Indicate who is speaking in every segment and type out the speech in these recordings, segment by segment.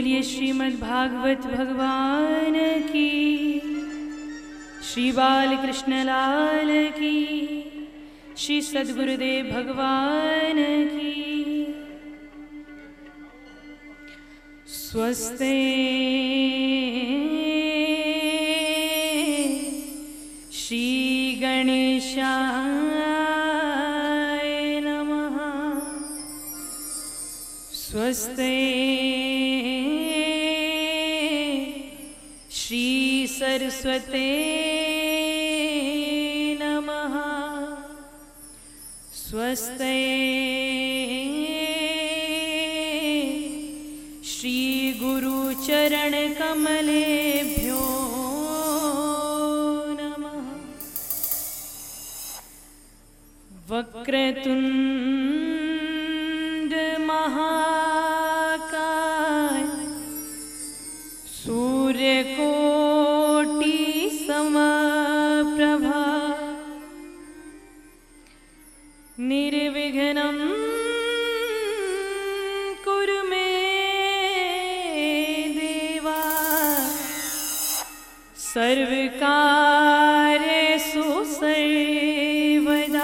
Speaker 1: बोलिए श्रीमद् भागवत भगवान की, श्री बाल कृष्ण लाल की, श्री सद्गुरुदेव भगवान की। स्वस्ते श्री गणेशाय नमः। स्वस्ते श्री सरस्वते नमः। स्वस्ते श्री गुरुचरण कमलेभ्यो नमः। वक्रतुंड महाकाय, सूर्यकोटि समप्रभा, निर्विघ्नं कुरु मे देवा, सर्वकार्येषु सर्वदा।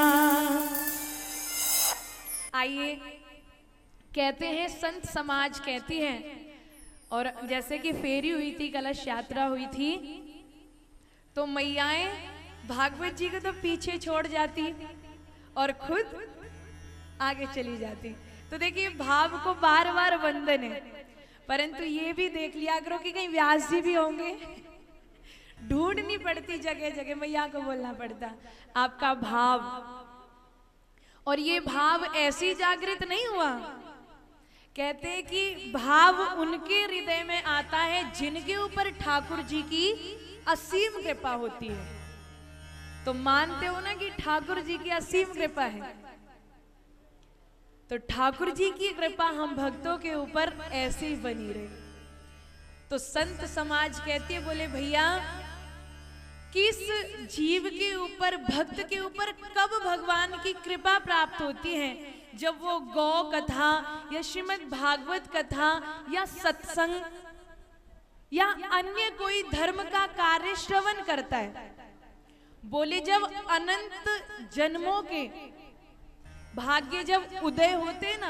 Speaker 2: आइए, कहते हैं संत समाज कहती हैं, और जैसे कि फेरी हुई थी, कलश यात्रा हुई थी, तो मैयाएं भागवत जी को तो पीछे छोड़ जाती और खुद आगे चली जाती। तो देखिए, भाव को बार बार वंदन है, परंतु ये भी देख लिया करो कि कहीं व्यास जी भी होंगे। ढूंढनी पड़ती जगह जगह, मैया को बोलना पड़ता आपका भाव। और ये भाव ऐसी जागृत नहीं हुआ। कहते हैं कि भाव उनके हृदय में आता है जिनके ऊपर ठाकुर जी की असीम कृपा होती है। तो मानते हो ना कि ठाकुर जी की असीम कृपा है, तो ठाकुर जी की कृपा हम भक्तों के ऊपर ऐसे ही बनी रहे। तो संत समाज कहती है, बोले भैया, किस जीव के ऊपर, भक्त के ऊपर कब भगवान की कृपा प्राप्त होती है? जब वो गौ कथा या श्रीमद् भागवत कथा या सत्संग या अन्य कोई धर्म का कार्य श्रवण करता है। बोले जब अनंत जन्मों के भाग्य जब उदय होते ना,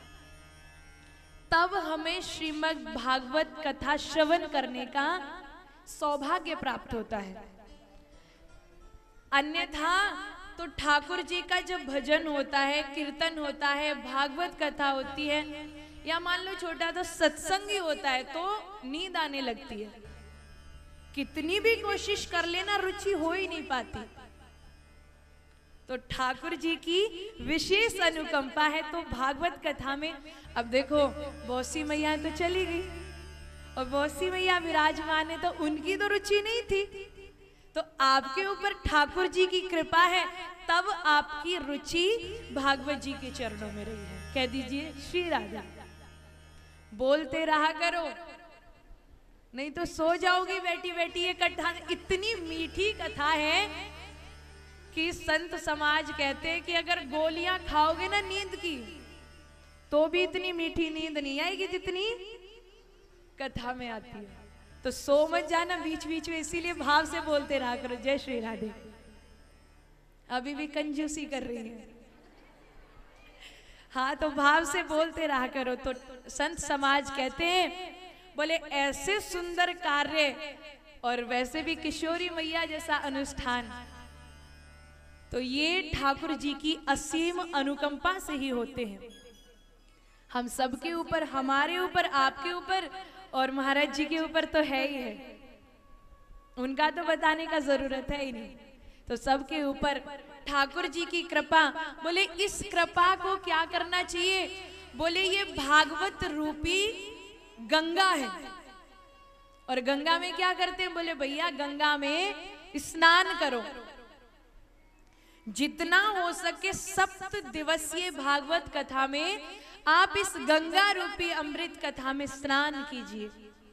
Speaker 2: तब हमें श्रीमद् भागवत कथा श्रवण करने का सौभाग्य प्राप्त होता है। अन्यथा तो ठाकुर जी का जब भजन होता है, कीर्तन होता है, भागवत कथा होती है, या मान लो छोटा तो सत्संग ही होता है, तो नींद आने लगती है। कितनी भी कोशिश कर लेना, रुचि हो ही नहीं पाती। तो ठाकुर जी की विशेष अनुकंपा है। तो भागवत कथा में अब देखो, बौसी मैया तो चली गई और बौसी मैया विराजमान है, तो उनकी तो रुचि नहीं थी। तो आपके ऊपर ठाकुर जी की कृपा है, तब आपकी रुचि भागवत जी के चरणों में रही है। कह दीजिए श्री राधा। बोलते रहा करो, नहीं तो सो जाओगी बैठी बैठी। ये कथा इतनी मीठी कथा है कि संत समाज कहते हैं कि अगर गोलियां खाओगे ना नींद की, तो भी इतनी मीठी नींद नहीं आएगी जितनी कथा में आती है। तो सो मत जाना बीच बीच में, इसीलिए भाव से बोलते रहा करो जय श्री राधे। अभी भी कंजूसी कर रही है। हाँ, तो भाव से बोलते रहा करो। तो संत समाज कहते हैं, बोले ऐसे सुंदर कार्य, और वैसे भी किशोरी मैया जैसा अनुष्ठान, तो ये ठाकुर जी की असीम अनुकंपा से ही होते हैं। हम सबके ऊपर, हमारे ऊपर, आपके ऊपर और महाराज जी के ऊपर तो है ही है। उनका तो बताने का जरूरत है ही नहीं। तो सबके ऊपर ठाकुर जी की कृपा। बोले इस कृपा को क्या करना चाहिए? बोले ये भागवत रूपी गंगा है। और गंगा में क्या करते हैं? बोले भैया गंगा में स्नान करो। जितना हो सके 7 दिवसीय भागवत कथा में आप इस गंगा रूपी अमृत कथा में स्नान कीजिए।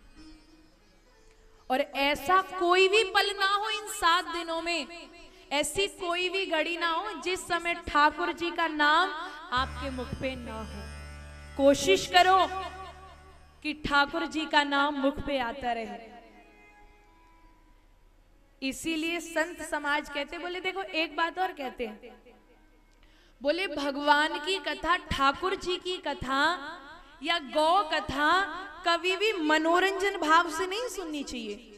Speaker 2: और ऐसा कोई भी पल ना हो इन 7 दिनों में, ऐसी कोई भी घड़ी ना हो जिस समय ठाकुर जी का नाम आपके मुख पे ना हो। कोशिश करो कि ठाकुर जी का नाम मुख पे आता रहे। इसीलिए संत समाज कहते, बोले देखो एक बात और कहते हैं, बोले भगवान की कथा, ठाकुर जी की कथा या गौ कथा कभी भी मनोरंजन भाव से नहीं सुननी चाहिए।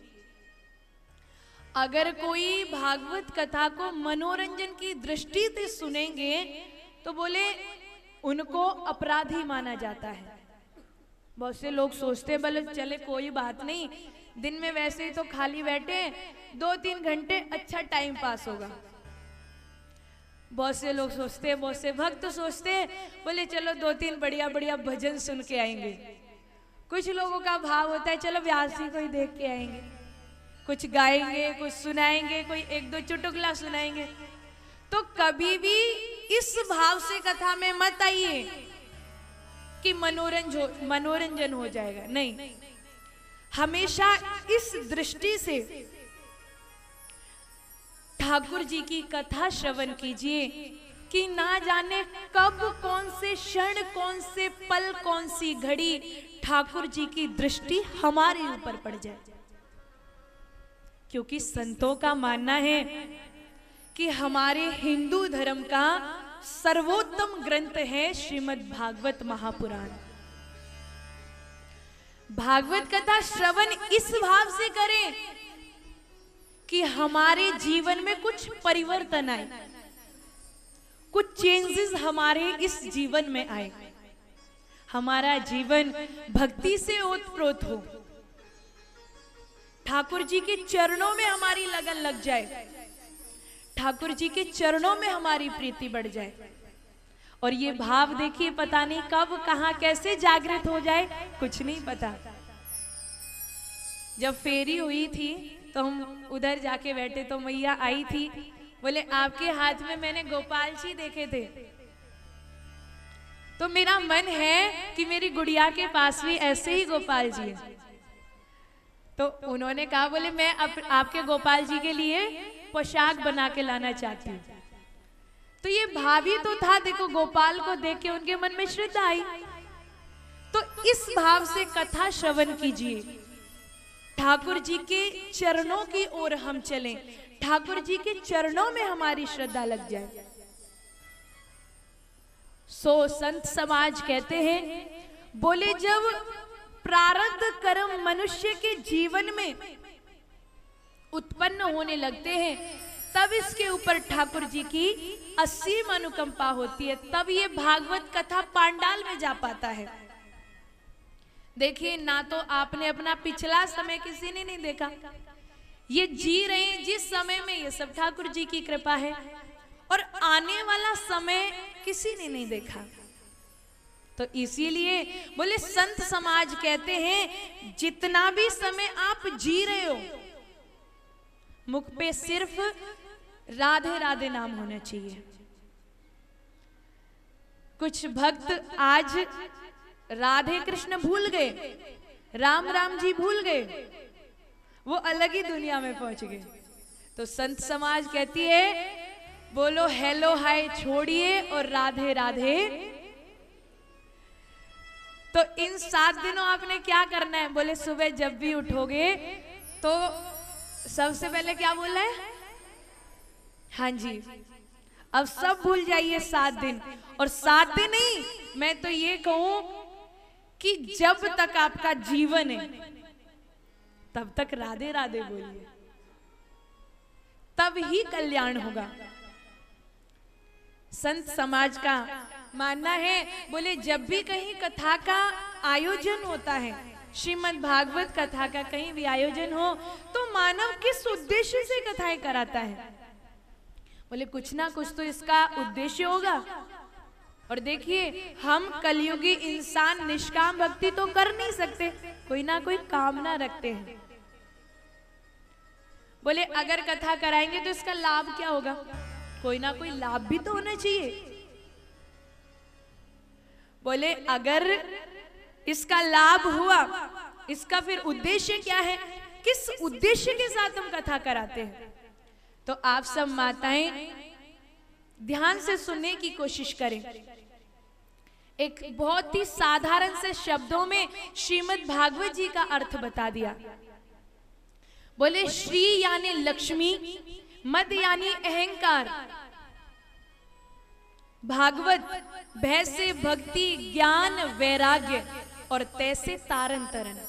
Speaker 2: अगर कोई भागवत कथा को मनोरंजन की दृष्टि से सुनेंगे तो बोले उनको अपराधी माना जाता है। बहुत से लोग सोचते हैं बोले चले कोई बात नहीं, दिन में वैसे ही तो खाली बैठे 2-3 घंटे अच्छा टाइम पास होगा। बहुत से लोग सोचते हैं, बहुत से भक्त सोचते हैं बोले चलो 2-3 बढ़िया बढ़िया भजन सुन के आएंगे। कुछ लोगों का भाव होता है चलो व्यास जी को ही देख के आएंगे, कुछ गाएंगे, कुछ सुनाएंगे, कोई 1-2 चुटकुला सुनाएंगे। तो कभी भी इस भाव से कथा में मत आइए कि मनोरंजन हो जाएगा, नहीं। हमेशा इस दृष्टि से ठाकुर जी की कथा श्रवण कीजिए कि ना जाने कब, कौन से क्षण, कौन से पल, कौन सी घड़ी ठाकुर जी की दृष्टि हमारे ऊपर पड़ जाए। क्योंकि संतों का मानना है कि हमारे हिंदू धर्म का सर्वोत्तम ग्रंथ है श्रीमद् भागवत महापुराण। भागवत कथा श्रवण इस भाव से करें कि हमारे जीवन में कुछ परिवर्तन आए, कुछ चेंजेस हमारे इस जीवन में आए, हमारा जीवन भक्ति से ओतप्रोत हो, ठाकुर जी के चरणों में हमारी लगन लग जाए, ठाकुर जी के चरणों में हमारी प्रीति बढ़ जाए। और ये भाव देखिए पता नहीं कब, कहां, कैसे जागृत हो जाए, कुछ नहीं पता। जब फेरी हुई थी तो हम उधर जाके बैठे तो मैया आई थी, बोले आपके हाथ में मैंने गोपाल जी देखे थे। तो मेरा मन है कि मेरी गुड़िया के पास भी ऐसे ही गोपाल जी है। तो उन्होंने कहा बोले मैं आपके गोपाल जी के लिए पोशाक बना के लाना चाहती हूँ। तो ये भावी तो था, देखो गोपाल को देख के उनके मन में श्रद्धा आई। तो इस भाव से कथा श्रवण कीजिए, ठाकुर जी के चरणों की ओर हम चलें, ठाकुर जी के चरणों में हमारी श्रद्धा लग जाए। सो संत समाज कहते हैं, बोले जब प्रारब्ध कर्म मनुष्य के जीवन में उत्पन्न होने लगते हैं तब इसके ऊपर ठाकुर जी की असीम अनुकंपा होती है, तब ये भागवत कथा पांडाल में जा पाता है। देखिए ना तो आपने अपना पिछला समय किसी ने नहीं देखा, ये जी रहे हैं जिस समय में, ये सब ठाकुर जी की कृपा है। और आने वाला समय किसी ने नहीं देखा। तो इसीलिए बोले संत समाज कहते हैं जितना भी समय आप जी रहे हो मुख पे सिर्फ राधे राधे नाम होना चाहिए। कुछ भक्त आज राधे कृष्ण भूल गए, राम राम जी भूल गए, वो अलग ही दुनिया में पहुंच गए। तो संत समाज कहती है बोलो हेलो हाय छोड़िए और राधे राधे। तो इन 7 दिनों आपने क्या करना है? बोले सुबह जब भी उठोगे तो सबसे पहले क्या बोला है? हाँ जी, अब सब भूल जाइए 7 दिन। और 7 दिन नहीं, मैं तो ये कहूं कि जब तक आपका जीवन है तब तक राधे राधे बोलिए, तब ही कल्याण होगा। संत समाज का मानना है बोले जब भी कहीं कथा का आयोजन होता है, श्रीमद् भागवत कथा का कहीं भी आयोजन हो तो मानव किस उद्देश्य से कथाएं कराता है? बोले कुछ ना कुछ तो इसका उद्देश्य होगा। और देखिए हम कलयुगी इंसान निष्काम भक्ति तो कर नहीं सकते, कोई ना कोई कामना रखते हैं। बोले अगर कथा कराएंगे तो इसका लाभ क्या होगा? कोई ना कोई लाभ भी तो होना चाहिए। बोले अगर इसका लाभ हुआ, इसका फिर उद्देश्य क्या है? किस उद्देश्य के साथ हम कथा कराते हैं? तो आप सब माताएं ध्यान से सुनने की कोशिश करें। एक बहुत ही साधारण से शब्दों में श्रीमद् भागवत जी का अर्थ बता दिया। बोले श्री यानी लक्ष्मी, मद यानी अहंकार, भागवत भय से भक्ति, ज्ञान वैराग्य, और तैसे तारन तरन।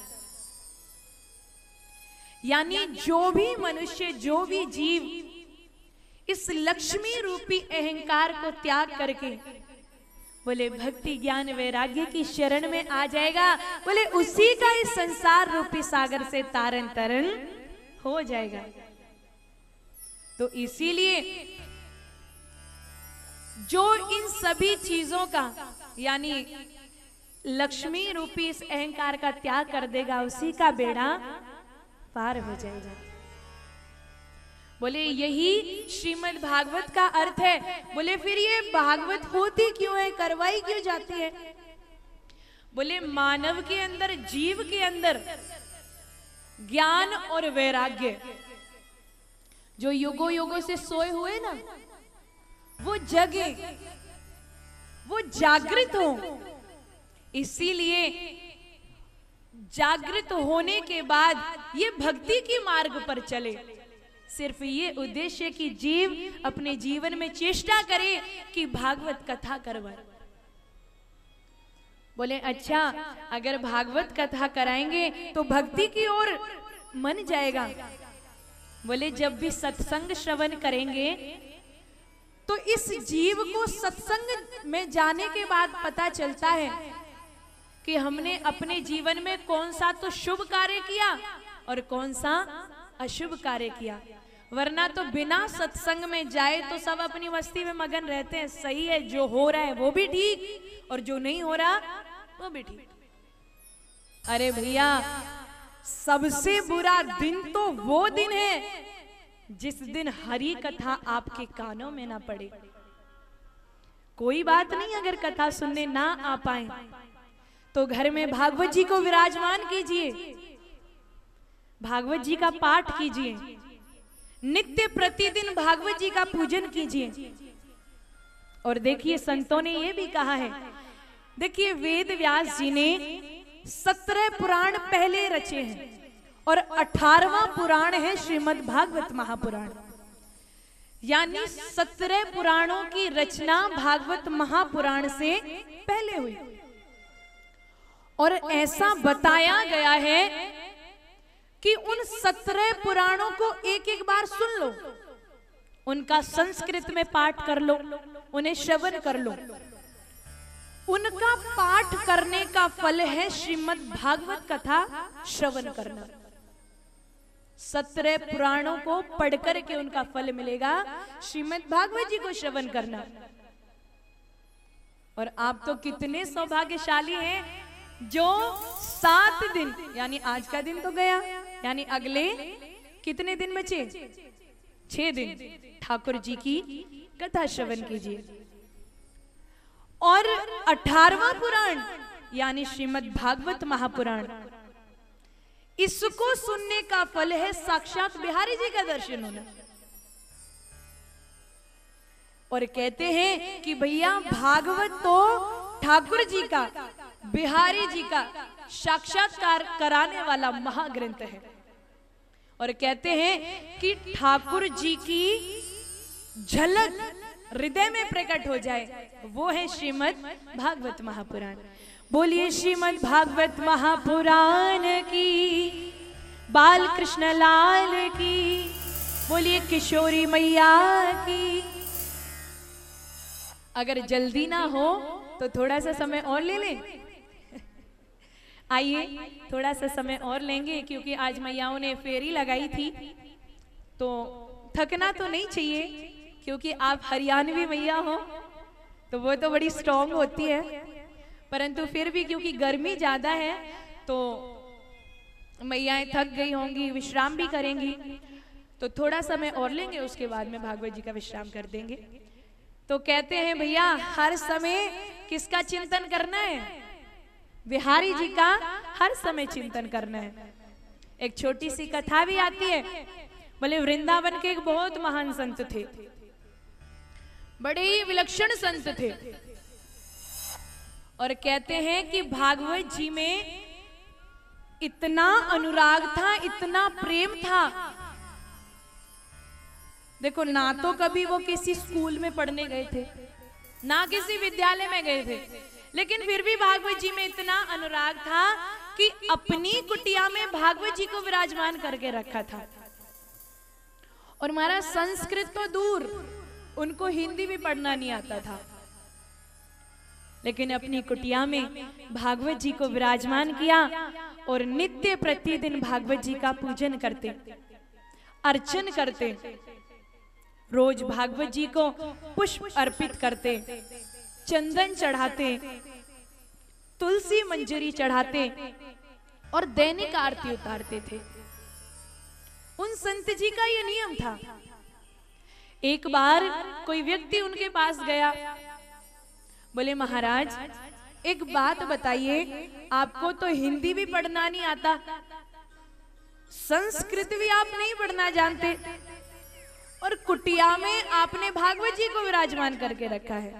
Speaker 2: यानी जो भी मनुष्य, जो भी जीव इस लक्ष्मी रूपी अहंकार को त्याग करके बोले भक्ति ज्ञान वैराग्य की शरण में आ जाएगा, बोले उसी का इस संसार रूपी सागर से तारन तरन हो जाएगा। तो इसीलिए जो इन सभी चीजों का यानी लक्ष्मी रूपी इस अहंकार का त्याग कर देगा, उसी का बेड़ा पार हो जाएगा। बोले यही श्रीमद् भागवत का अर्थ है। बोले फिर ये भागवत होती क्यों है, करवाई क्यों जाती है? बोले मानव के अंदर, जीव के अंदर ज्ञान और वैराग्य जो युगों युगों से सोए हुए ना, वो जगे, वो जागृत हो। इसीलिए जागृत होने के बाद ये भक्ति की मार्ग पर चले। सिर्फ ये उद्देश्य कि जीव अपने जीवन में चेष्टा करे कि भागवत कथा करवाए। बोले अच्छा, अगर भागवत कथा कराएंगे तो भक्ति की ओर मन जाएगा। बोले जब भी सत्संग श्रवण करेंगे तो इस जीव को सत्संग में जाने के बाद पता चलता है कि हमने अपने जीवन में कौन सा तो शुभ कार्य किया और कौन सा अशुभ कार्य किया। वरना तो बिना सत्संग में जाए तो सब अपनी मस्ती में मगन रहते हैं। सही है, जो हो रहा है वो भी ठीक और जो नहीं हो रहा वो भी ठीक। अरे भैया, सबसे बुरा दिन तो वो दिन है जिस दिन हरि कथा आपके कानों में ना पड़े। कोई बात नहीं, अगर कथा सुनने ना आ पाए तो घर में भागवत जी को विराजमान कीजिए, भागवत जी का पाठ कीजिए, नित्य प्रतिदिन भागवत जी का पूजन कीजिए। और देखिए संतों ने ये भी कहा है, देखिए वेद व्यास जी ने 17 पुराण पहले रचे हैं और 18वां पुराण है श्रीमद् भागवत महापुराण। यानी 17 पुराणों की रचना भागवत महापुराण से पहले हुई। और ऐसा बताया गया है कि उन 17 पुराणों को एक एक बार सुन लो, उनका संस्कृत में पाठ कर लो, उन्हें श्रवण कर लो। उनका पाठ करने का फल है श्रीमद् भागवत कथा श्रवण करना। 17 पुराणों को पढ़कर के उनका फल मिलेगा, श्रीमद् भागवत जी को श्रवण करना। और आप तो कितने सौभाग्यशाली हैं जो 7 दिन, यानी आज का दिन तो गया, यानी अगले कितने दिन बचे? 6 दिन ठाकुर जी की कथा श्रवण कीजिए। और 18वां पुराण यानी श्रीमद् भागवत महापुराण, इसको सुनने का फल है साक्षात बिहारी जी का दर्शन होना। और कहते हैं कि भैया भागवत तो ठाकुर जी का, बिहारी जी का साक्षात्कार कराने वाला महाग्रंथ है। और कहते हैं कि ठाकुर जी की झलक हृदय में प्रकट हो जाए, वो है श्रीमद् भागवत महापुराण। बोलिए श्रीमद् भागवत महापुराण की, बाल कृष्ण लाल की, बोलिए किशोरी मैया की। अगर जल्दी ना हो तो थोड़ा सा समय और ले लें। आइए थोड़ा सा समय और लेंगे, क्योंकि आज मैयाओं ने फेरी लगाई थी, तो थकना तो नहीं चाहिए, क्योंकि आप हरियाणवी मैया हो तो वो तो बड़ी स्ट्रॉन्ग होती है। परंतु फिर भी क्योंकि गर्मी ज्यादा है तो मैयाएं थक गई होंगी, विश्राम भी करेंगी, तो थोड़ा समय और लेंगे, उसके बाद में भागवत जी का विश्राम कर देंगे। तो कहते हैं भैया हर समय किसका चिंतन करना है? बिहारी जी का हर समय चिंतन करना है। एक छोटी सी कथा भी आती है। बोले वृंदावन के एक बहुत महान संत थे, बड़े ही विलक्षण संत थे, और कहते हैं कि भागवत जी में इतना अनुराग था, इतना प्रेम था। देखो, ना तो कभी वो किसी स्कूल में पढ़ने गए थे, ना किसी विद्यालय में गए थे, लेकिन फिर भी भागवत जी में इतना अनुराग था कि अपनी कुटिया में भागवत जी को विराजमान करके रखा था। और हमारा संस्कृत तो दूर, उनको हिंदी भी पढ़ना नहीं आता था, लेकिन अपनी कुटिया में भागवत जी को विराजमान किया और नित्य प्रतिदिन भागवत जी का पूजन करते, अर्चन करते, रोज भागवत जी को पुष्प अर्पित करते, चंदन चढ़ाते, तुलसी मंजरी चढ़ाते और दैनिक आरती उतारते थे। उन संत जी का यह नियम था। एक बार कोई व्यक्ति उनके पास गया, बोले महाराज एक बात बताइए, आपको तो हिंदी भी पढ़ना नहीं आता, संस्कृत भी आप नहीं पढ़ना जानते, और कुटिया में आपने भागवत जी को विराजमान करके रखा है,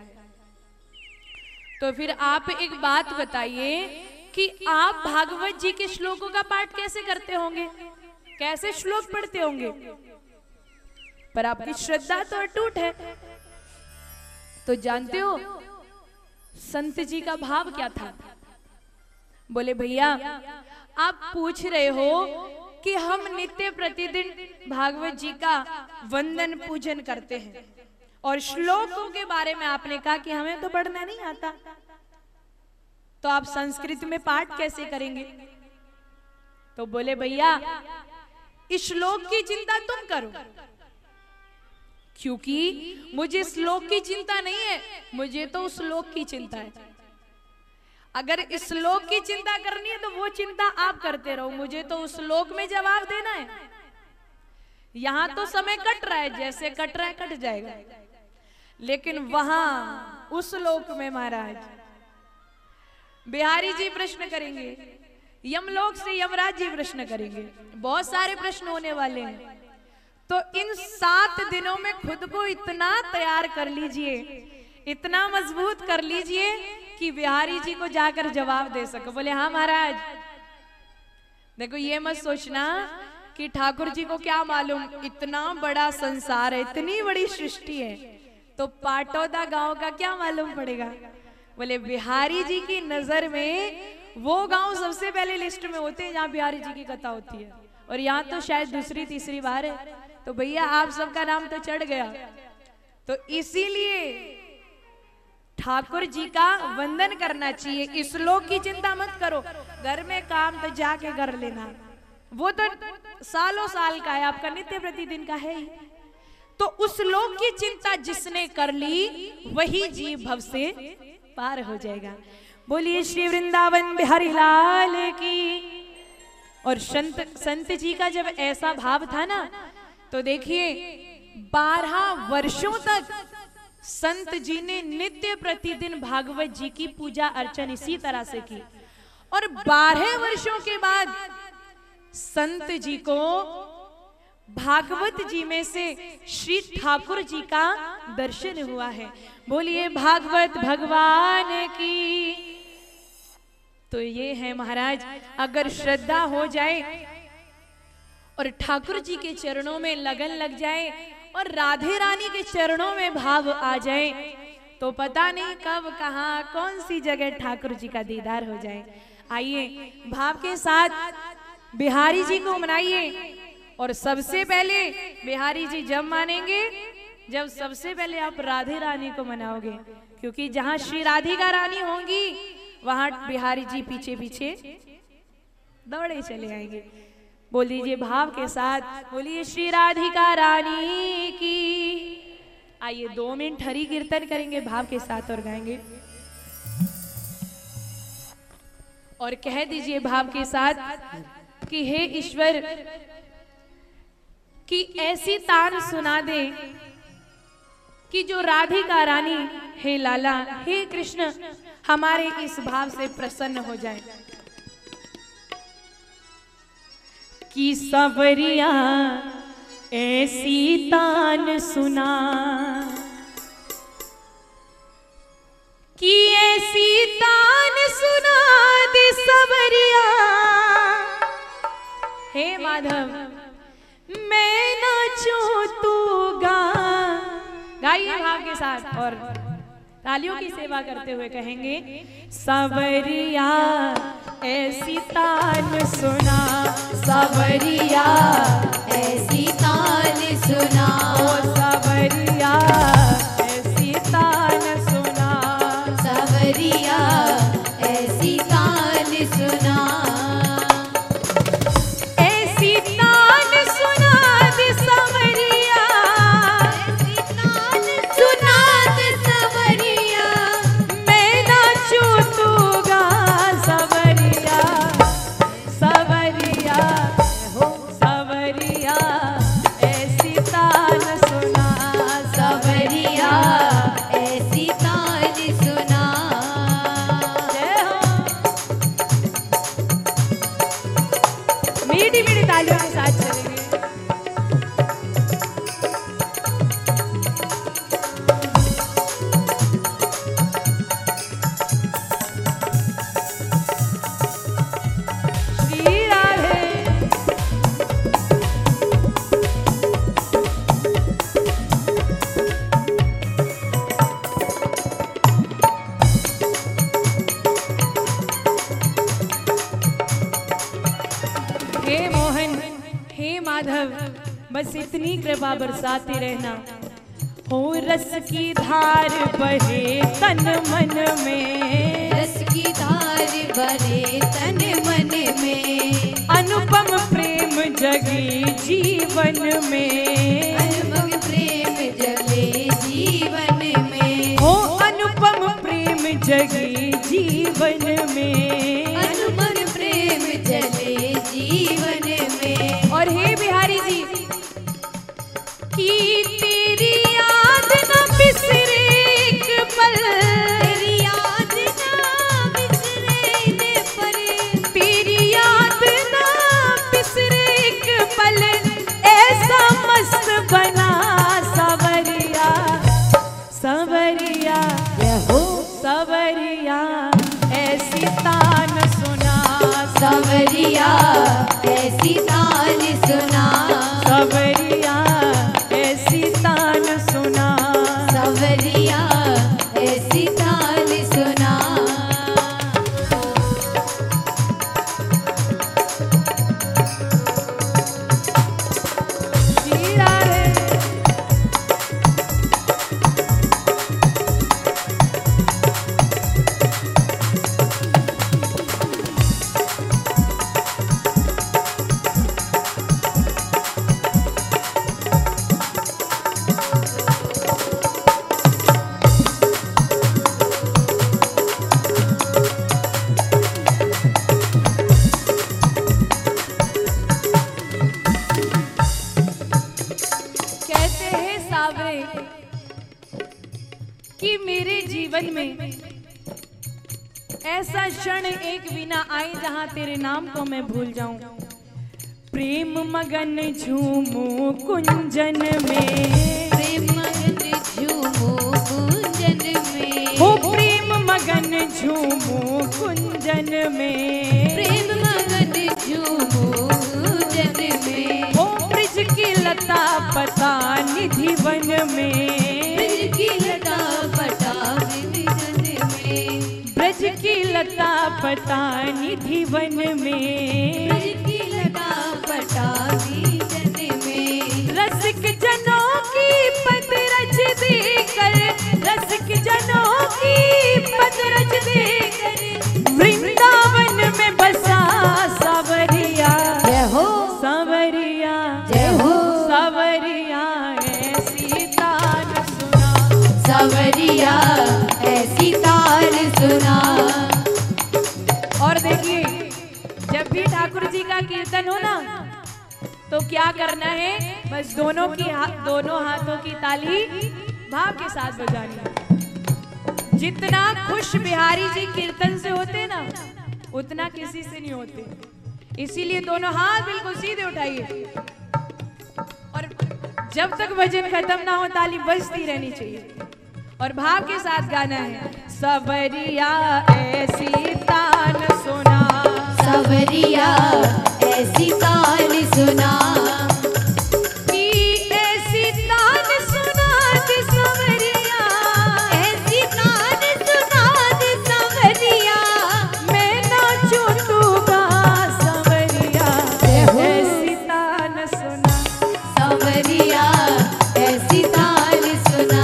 Speaker 2: तो फिर आप एक बात बताइए कि आप भागवत जी के श्लोकों का पाठ कैसे करते होंगे, कैसे श्लोक पढ़ते होंगे? पर आपकी श्रद्धा तो अटूट है। तो जानते हो संत जी का भाव क्या था? बोले भैया आप पूछ रहे हो कि हम नित्य प्रतिदिन भागवत जी का वंदन पूजन करते हैं और श्लोकों के बारे में आपने कहा कि हमें तो पढ़ना नहीं आता, तो आप संस्कृत में पाठ कैसे करेंगे? तो बोले भैया इस श्लोक की चिंता तुम करो, क्योंकि मुझे श्लोक की चिंता नहीं है, मुझे तो उस श्लोक की चिंता है। अगर इस श्लोक की चिंता करनी है तो वो चिंता आप करते रहो, मुझे तो उस श्लोक में जवाब देना है। यहां तो समय कट रहा है, जैसे कट रहा है कट जाएगा, लेकिन वहां उस श्लोक में महाराज बिहारी जी प्रश्न करेंगे, यमलोक से यमराज जी प्रश्न करेंगे, बहुत सारे प्रश्न होने वाले हैं। तो इन 7 दिनों में खुद को इतना तैयार कर लीजिए, इतना मजबूत कर लीजिए कि बिहारी जी को जाकर जवाब दे सको। बोले हाँ महाराज। देखो ये मत सोचना कि ठाकुर जी को क्या मालूम, इतना बड़ा संसार है, इतनी बड़ी सृष्टि है, तो पाटौदा गांव का क्या मालूम पड़ेगा। बोले बिहारी जी की नजर में वो गांव सबसे पहले लिस्ट में होते हैं जहां बिहारी जी की कथा होती है, और यहाँ तो शायद दूसरी तीसरी बार है, तो भैया आप सबका नाम तो चढ़ गया। तो इसीलिए ठाकुर जी का वंदन करना चाहिए। इस श्लोक की चिंता मत करो, घर में काम तो जाके कर लेना, वो तो सालों साल का है, आपका नित्य प्रतिदिन का है ही। तो उस श्लोक की चिंता जिसने कर ली वही जीव भव से पार हो जाएगा। बोलिए श्री वृंदावन बिहारी लाल की। और संत जी का जब ऐसा भाव था ना, तो देखिए 12 वर्षों तक संत जी ने नित्य प्रतिदिन भागवत जी की पूजा अर्चन इसी तरह से की, और 12 वर्षों के बाद संत जी को भागवत जी में से श्री ठाकुर जी का दर्शन हुआ है। बोलिए भागवत भगवान की। तो ये है महाराज, अगर श्रद्धा हो जाए और ठाकुर जी के चरणों में लगन लग जाए और राधे रानी के चरणों में भाव आ जाए, तो पता नहीं कब कहां कौन सी जगह ठाकुर जी का दीदार हो जाए। आइए भाव के साथ बिहारी जी को मनाइए। और सबसे पहले बिहारी जी जब मानेंगे जब सबसे पहले आप राधे रानी को मनाओगे, क्योंकि जहां श्री राधिका रानी होंगी वहां बिहारी जी पीछे पीछे दौड़े चले आएंगे। बोल दीजिए भाव के साथ, बोलिए श्री राधिका रानी की। आइए 2 मिनट हरि कीर्तन करेंगे भाव के साथ और गाएंगे। और कह दीजिए भाव के साथ कि हे ईश्वर कि ऐसी तान सुना दे कि जो राधिका रानी, हे लाला, हे कृष्ण, हमारे इस भाव से प्रसन्न हो जाए। कि सवरिया ऐसी तान सुना, कि ऐसी तान हे माधव मैं नाचूं तू गा, गाइए भाव के साथ और तालियों की सेवा करते हुए कहेंगे, सवरिया ऐसी तान सुना,
Speaker 3: सवरिया ऐसी तान सुना,
Speaker 2: ओ सवरिया ऐसी तान सुना,
Speaker 3: सवरिया ऐसी तान सुना,
Speaker 2: ऐसी तान सुना दे सवरिया,
Speaker 3: ऐसी तान सुना दे सवरिया,
Speaker 2: मैं नाचूं तू गा, सवरिया सवरिया हो सवरिया ऐसी तान सुना,
Speaker 3: सवरिया ऐसी तान सुना।
Speaker 2: जय हो। मीठी मीठी तालियों के साथ चलेंगे। श्री राधे। हे मोहन हे माधव बस इतनी कृपा बरसाते रहना, हो रस की धार बहे तन मन में,
Speaker 3: रस की धार भरे तन मन में,
Speaker 2: अनुपम प्रेम जगी जीवन में,
Speaker 3: अनुपम प्रेम जले जीवन में,
Speaker 2: हो अनुपम प्रेम जगी जीवन में,
Speaker 3: अनुपम प्रेम जले जीवन में।
Speaker 2: और हे बिहारी जी की तेरी याद न बिसरे एक पल,
Speaker 3: तेरी याद ना बिसरे पर,
Speaker 2: तेरी याद ना बिसरे एक पल, ऐसा मस्त बना सवरिया, सवरिया
Speaker 3: यहो
Speaker 2: सवरिया ऐसी तान सुना,
Speaker 3: सवरिया ऐसी तान सुना,
Speaker 2: सवरिया ऐसी तान सुना,
Speaker 3: सवरिया ऐसी तान सुना।
Speaker 2: श्री राधे। कहते हैं सावरे कि मेरे जीवन में ऐसा क्षण एक भी ना आए जहां तेरे नाम को मैं भूल जाऊं, प्रेम मगन झूमू कुंजन में,
Speaker 3: प्रेम मगन झूमो कुंजन में,
Speaker 2: हो प्रेम मगन झूमू कुंजन में,
Speaker 3: प्रेम मगन झूमो कुंजन में,
Speaker 2: हो ब्रिज की लता पता निधि वन में,
Speaker 3: ब्रज की लता पटा विजन में,
Speaker 2: ब्रज की लता पता निधि वन में,
Speaker 3: ब्रज की लता पटा विजन में,
Speaker 2: रसिक जनों की पद रच देकर, रसिक जनों की पद रच देकर, वृंदावन में बसा सवरिया,
Speaker 3: जय हो
Speaker 2: सवरिया
Speaker 3: जय हो,
Speaker 2: सवरिया ऐसी तान सुना,
Speaker 3: सवरिया ऐसी तान सुना।
Speaker 2: और देखिए जब भी ठाकुर जी का कीर्तन हो ना तो क्या करना है, बस दोनों हाथों की ताली भाव के साथ बजानी है। जितना खुश बिहारी जी कीर्तन से होते ना उतना किसी से नहीं होते, इसीलिए दोनों हाथ बिल्कुल सीधे उठाइए और जब तक भजन खत्म ना हो ताली बजती रहनी चाहिए और भाव के साथ गाना है, सवरिया ऐसी तान सुना,
Speaker 3: सवरिया ऐसी तान सुना
Speaker 2: कि ऐसी तान सुना दे सवरिया,
Speaker 3: ऐसी तान सुना दे सवरिया
Speaker 2: मैं नाचूं तू गा सवरिया, ऐसी तान सुना।
Speaker 3: सवरिया ऐसी तान सुना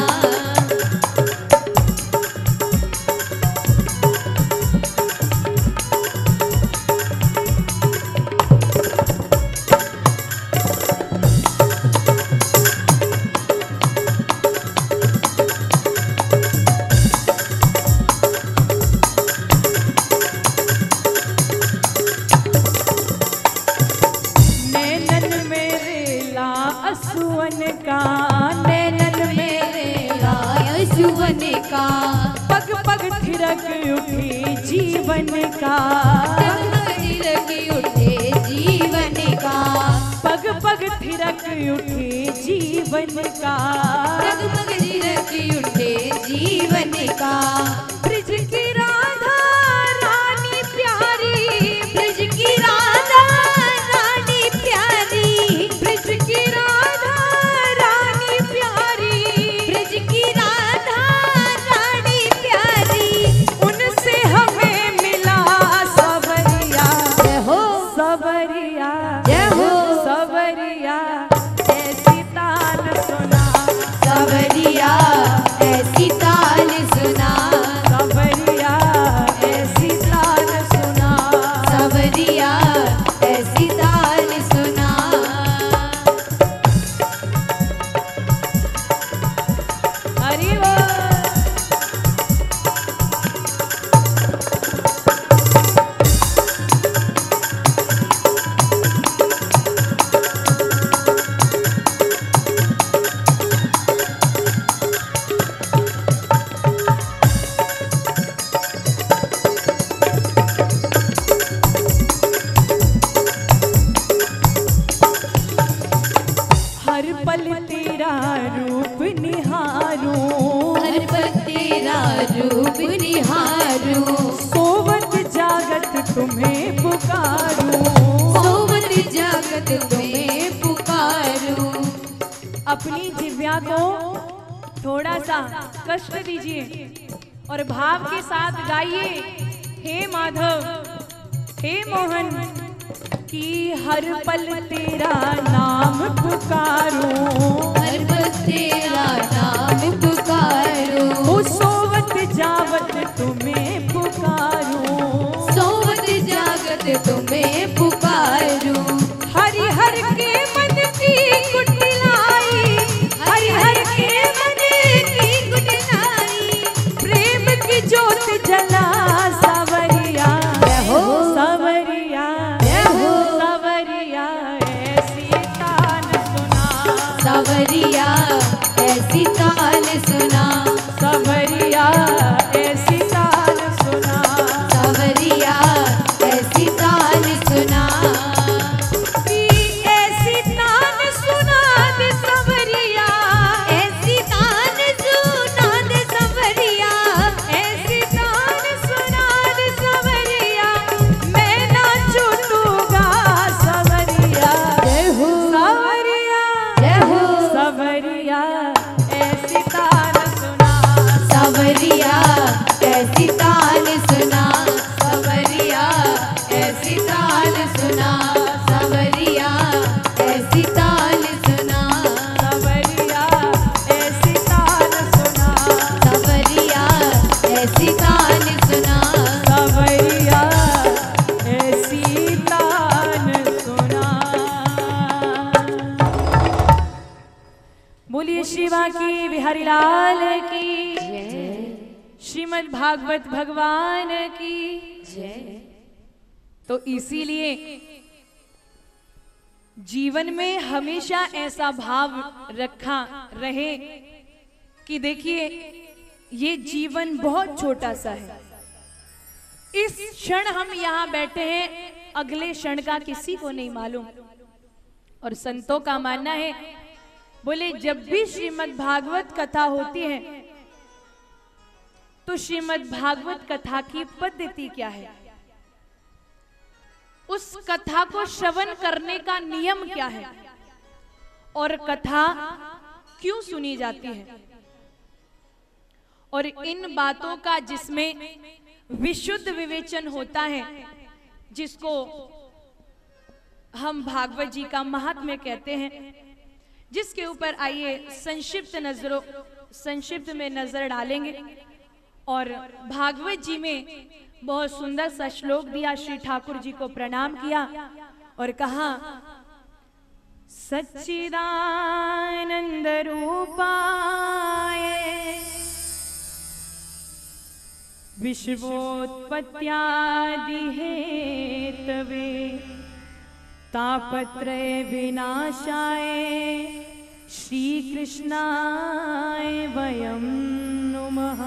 Speaker 2: नैनन मेरे ला असुवन का,
Speaker 3: नैनन मेरे लाय सुवन का
Speaker 2: पग पग थिरक उठी जीवन का,
Speaker 3: की उठे जीवन का
Speaker 2: पग पग थिरक उठी जीवन का,
Speaker 3: पग की उठे जीवन का
Speaker 2: ब्रिज की राधा रानी प्यारी,
Speaker 3: ब्रज की राधा रानी प्यारी
Speaker 2: ब्रिज की राधा रानी प्यारी,
Speaker 3: ब्रज की राधा रानी प्यारी
Speaker 2: उनसे हमें मिला सवरिया,
Speaker 3: जय हो
Speaker 2: सवरिया,
Speaker 3: जय हो
Speaker 2: सवरिया ऐसी तान सुना,
Speaker 3: सवरिया ऐसी तान सुना
Speaker 2: सवरिया ऐसी तान सुना,
Speaker 3: सवरिया ऐसी तान सुना
Speaker 2: हरि बोल। हर पल तेरा रूप निहारूं,
Speaker 3: हर पल तेरा रूप निहारूं
Speaker 2: सोवत जागत तुम्हें पुकारूं,
Speaker 3: सोवत जागत तुम्हें पुकारूं
Speaker 2: अपनी जिह्वा को थोड़ा सा कष्ट दीजिए और भाव के साथ गाइए, हे माधव हे मोहन कि हर पल तेरा नाम पुकारूं,
Speaker 3: हर पल तेरा नाम पुकारूं
Speaker 2: ओ सोवत जावत तुम्हें पुकारूं,
Speaker 3: सोवत जागत तुम्हें पुकारूं
Speaker 2: हरि हर के मन की कुटिलाई, हरि हर के मन
Speaker 3: की गुडनाई
Speaker 2: प्रेम की ज्योत जला सवरिया,
Speaker 3: जय हो
Speaker 2: सवरिया,
Speaker 3: जय हो
Speaker 2: सवरिया ऐसी तान सुना,
Speaker 3: सवरिया ऐसी तान सुना
Speaker 2: सवरिया ऐसी तान सुना,
Speaker 3: सवरिया ऐसी तान सुना
Speaker 2: कि ऐसी तान सुना दे सवरिया,
Speaker 3: ऐसी तान सुना दे सवरिया
Speaker 2: ऐसी तान सुना दे सवरिया, मैं नाचूं तू गा सवरिया,
Speaker 3: जय हो
Speaker 2: सवरिया,
Speaker 3: जय हो
Speaker 2: सवरिया ऐसी तान सुना,
Speaker 3: सवरिया ऐसी तान सुना सवरिया ऐसी तान सुना सवरिया ऐसी तान सुना
Speaker 2: सवरिया ऐसी तान सुना,
Speaker 3: सवरिया ऐसी तान सुना
Speaker 2: सवरिया ऐसी तान सुना। बोलिए शिवा की, बिहारी लाल की, श्रीमद् भागवत भगवान की। तो इसीलिए जीवन में हमेशा ऐसा भाव रखा रहे कि देखिए ये जीवन बहुत छोटा सा है। इस क्षण हम यहाँ बैठे हैं, अगले क्षण का किसी को नहीं मालूम। और संतों का मानना है, बोले जब भी श्रीमद् भागवत कथा होती है तो श्रीमद् भागवत कथा की पद्धति क्या है? उस कथा को श्रवण करने का नियम क्या है और कथा क्यों सुनी जाती है, और इन बातों का जिसमें विशुद्ध विवेचन होता है, जिसको हम भागवत जी का महात्म्य कहते हैं, जिसके ऊपर आइए संक्षिप्त में नजर डालेंगे। और भागवत जी में बहुत सुंदर सा श्लोक दिया, श्री ठाकुर जी को प्रणाम किया और कहा, सच्चिदानंद रूपाय विश्वोत्पत्त्यादि हेतवे तापत्रय विनाशाय श्री कृष्णाय वयं नुमः।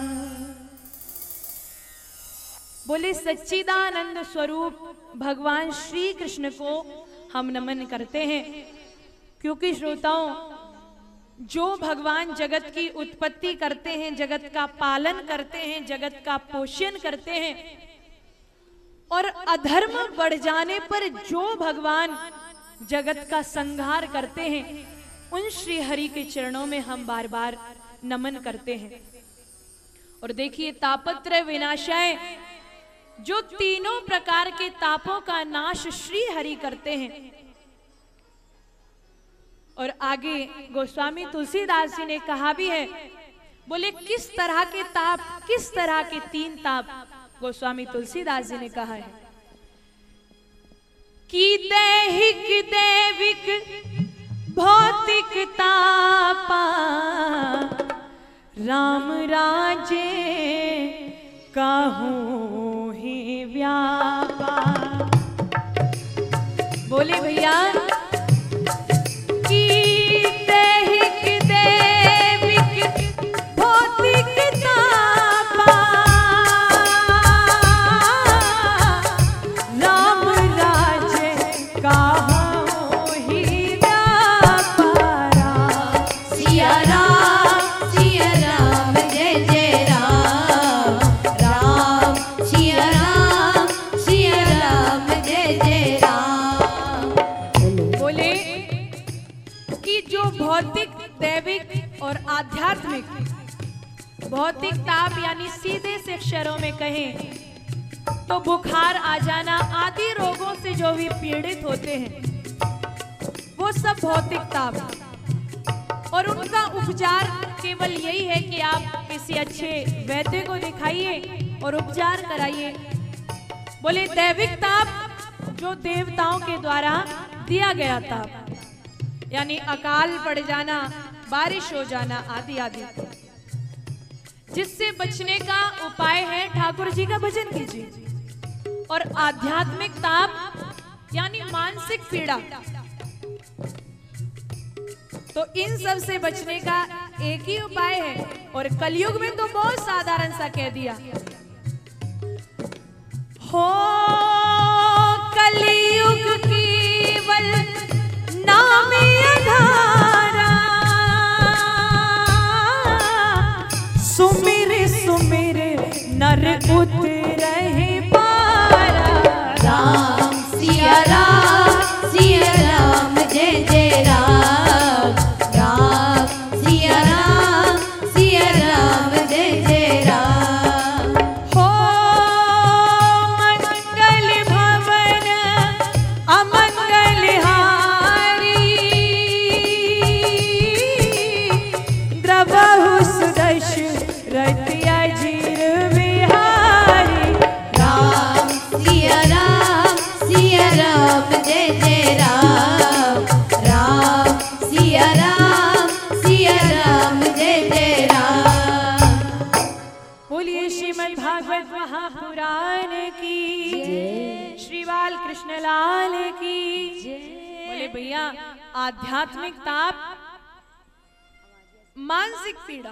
Speaker 2: बोले सच्चिदानंद स्वरूप भगवान श्री कृष्ण को हम नमन करते हैं, क्योंकि श्रोताओं, जो भगवान जगत की उत्पत्ति करते हैं, जगत का पालन करते हैं, जगत का पोषण करते हैं, और अधर्म बढ़ जाने पर जो भगवान जगत का संहार करते हैं, उन श्री हरि के चरणों में हम बार बार नमन करते हैं। और देखिए, तापत्रय विनाशाय, जो तीनों प्रकार के तापों का नाश श्री हरि करते हैं। और आगे गोस्वामी तुलसीदास जी ने कहा भी है, बोले किस तरह के ताप, किस तरह के तीन ताप गोस्वामी तुलसीदास जी ने कहा है कि दैहिक दैविक भौतिक तापा राम राजे काहू ही व्यापा। बोले भैया कि दैहिक दैविक भौतिक तापा राम राजे काहू ही व्यापा।
Speaker 3: सिया राम जय जय राम, राम सिया राम जय जय राम।
Speaker 2: बोले कि जो भौतिक दैविक और आध्यात्मिक, भौतिक ताप यानी सीधे से अक्षरों में कहें तो बुखार आ जाना आदि रोगों से जो भी पीड़ित होते हैं, वो सब भौतिक ताप। और उनका उपचार केवल यही है कि आप किसी अच्छे वैद्य को दिखाइए और उपचार कराइए। बोले दैविक ताप जो देवताओं के द्वारा दिया गया ताप, यानी अकाल पड़ जाना, बारिश हो जाना आदि आदि, जिससे बचने का उपाय है ठाकुर जी का भजन कीजिए। और आध्यात्मिक ताप यानी मानसिक पीड़ा, तो इन सब से बचने का एक ही उपाय है, और कलयुग में तो बहुत साधारण सा कह दिया, हो कलयुग केवल नाम आधारा, सुमिर सुमिर नर उतरहि पारा।
Speaker 3: राम सिया राम जय जय राम, राम सिया राम जय जय राम।
Speaker 2: हो मंगल भवन अमंगल हारी, द्रवहु सुदशरथ अजीर बिहारी।
Speaker 3: राम सिया राम जय जय राम, राम सिया राम जय जय राम।
Speaker 2: बोलिए श्रीमद् भागवत महापुराण की, श्री बाल कृष्ण लाल की। बोले भैया, आध्यात्मिक ताप, मानसिक पीड़ा,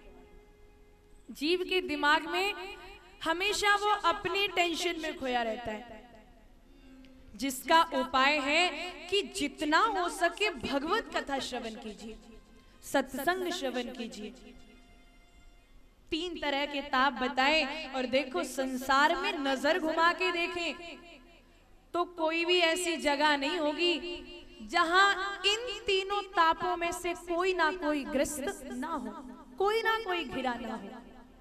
Speaker 2: जीव के दिमाग में हमेशा वो अपनी टेंशन में खोया रहता है, जिसका उपाय है कि जितना हो सके भगवत कथा श्रवण कीजिए, सत्संग श्रवण कीजिए। तीन तरह के ताप बताए, और देखो संसार में नजर घुमा के देखें तो तो कोई भी ऐसी जगह नहीं होगी जहां इन तीनों तापों में से कोई ना कोई ग्रस्त ना हो, कोई ना कोई घिरा ना हो।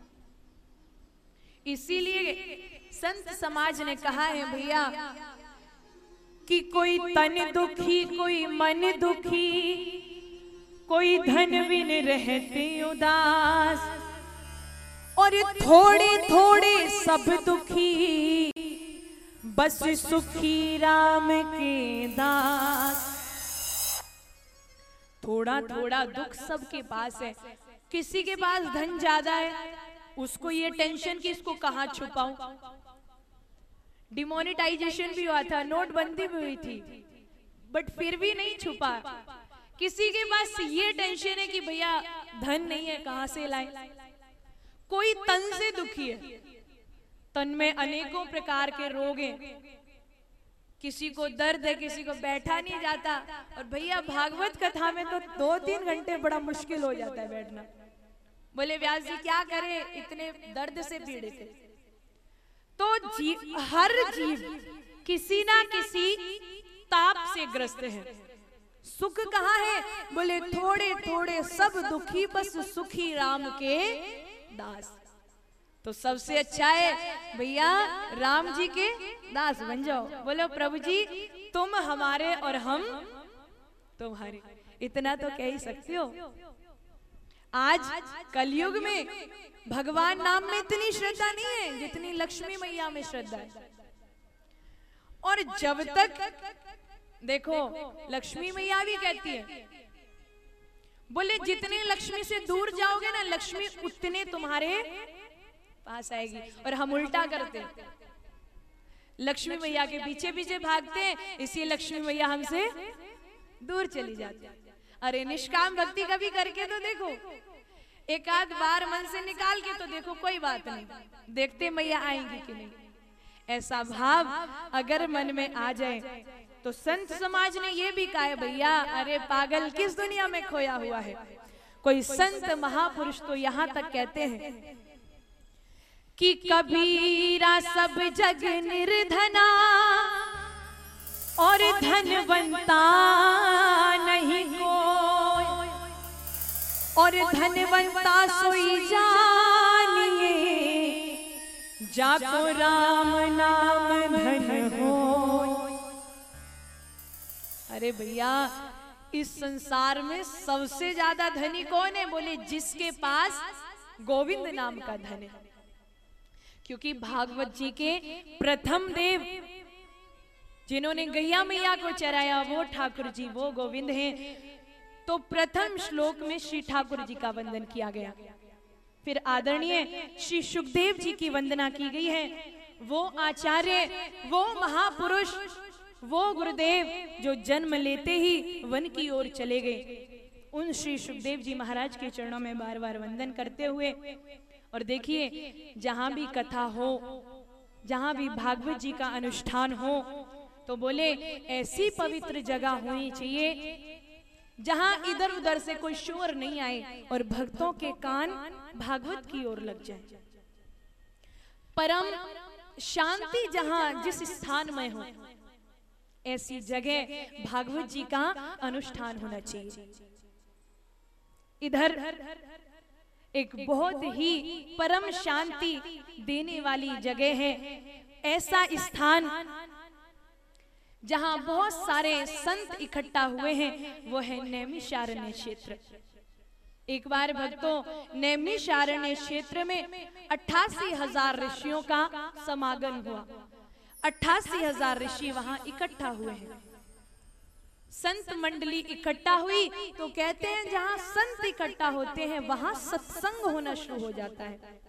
Speaker 2: इसीलिए संत समाज ने कहा है भैया कि कोई तन दुखी, कोई मन दुखी, कोई धन बिन रहते उदास, और थोड़े थोड़े सब दुखी, बस सुखी राम के दास। थोड़ा थोड़ा दुख सबके पास है। किसी के पास धन ज्यादा है, उसको ये टेंशन कि इसको कहां छुपाऊं। डिमोनेटाइजेशन भी हुआ था, नोटबंदी भी हुई थी, बट फिर भी नहीं छुपा। किसी के पास ये टेंशन है कि भैया धन नहीं है, कहां से लाए। कोई तन से दुखी है, तन में अनेकों प्रकार के रोग हैं, किसी को दर्द है, किसी को बैठा नहीं जाता। और भैया भागवत कथा में तो 2-3 घंटे बड़ा मुश्किल हो जाता है बैठना। बोले व्यास जी क्या करें, इतने दर्द से पीड़ित है। तो हर जीव किसी ना किसी ताप से ग्रस्त है। सुख कहाँ है? बोले थोड़े थोड़े सब दुखी, बस सुखी राम के दास। तो सबसे अच्छा है भैया राम जी के दास बन जाओ। बोलो प्रभु जी तुम हमारे और हम तुम्हारे, इतना तो कह ही सकते हो। आज कलयुग में भगवान नाम में इतनी श्रद्धा नहीं है जितनी लक्ष्मी मैया में श्रद्धा है। और जब तक देखो लक्ष्मी मैया भी कहती है, बोले जितने लक्ष्मी से दूर जाओगे ना, लक्ष्मी उतने तुम्हारे पास आएगी। और हम उल्टा करते, लक्ष्मी मैया के पीछे पीछे भागते हैं, इसलिए लक्ष्मी मैया हमसे दूर चली जाती है। अरे निष्काम भक्ति कभी करके तो देखो, एक आध बार मन से निकाल के तो देखो, कोई बात नहीं, देखते मैया आएंगी कि नहीं। ऐसा भाव अगर मन में आ जाए तो संत समाज ने ये भी कहा है भैया, अरे पागल किस दुनिया में खोया हुआ है। कोई संत महापुरुष तो यहाँ तक कहते हैं कि कबीरा सब जग निर्धना और धनवंता नहीं कोई, और धनवंता सोई जानिए जाको राम नाम धन हो। अरे भैया इस संसार में सबसे ज्यादा धनी कौन है? बोले जिसके पास गोविंद नाम का धन है। क्योंकि भागवत जी के प्रथम देव जिन्होंने गैया मैया को चराया वो ठाकुर जी, वो गोविंद हैं। तो प्रथम श्लोक में श्री ठाकुर जी का वंदन किया गया, फिर आदरणीय श्री सुखदेव जी की वंदना की गई है। वो आचार्य, वो महापुरुष, वो गुरुदेव जो जन्म लेते ही वन की ओर चले गए, उन श्री सुखदेव जी महाराज के चरणों में बार बार वंदन करते हुए। और देखिए जहां भी कथा हो, जहां भी भागवत जी का अनुष्ठान हो, तो बोले ऐसी पवित्र जगह होनी चाहिए जहां इधर उधर से कोई शोर नहीं आए और भक्तों के कान भागवत की ओर लग जाए। परम शांति जहां जिस स्थान में हो, ऐसी जगह भागवत जी का अनुष्ठान होना चाहिए। इधर एक बहुत ही परम शांति देने वाली जगह है, ऐसा स्थान जहां बहुत सारे संत इकट्ठा हुए हैं, वो है नैमिषारण्य क्षेत्र। एक बार भक्तों नैमिषारण्य क्षेत्र में 88,000 ऋषियों का समागम हुआ। 88,000 ऋषि वहां इकट्ठा हुए हैं। संत मंडली इकट्ठा हुई तो कहते हैं जहां संत इकट्ठा होते हैं वहां सत्संग होना शुरू हो जाता है।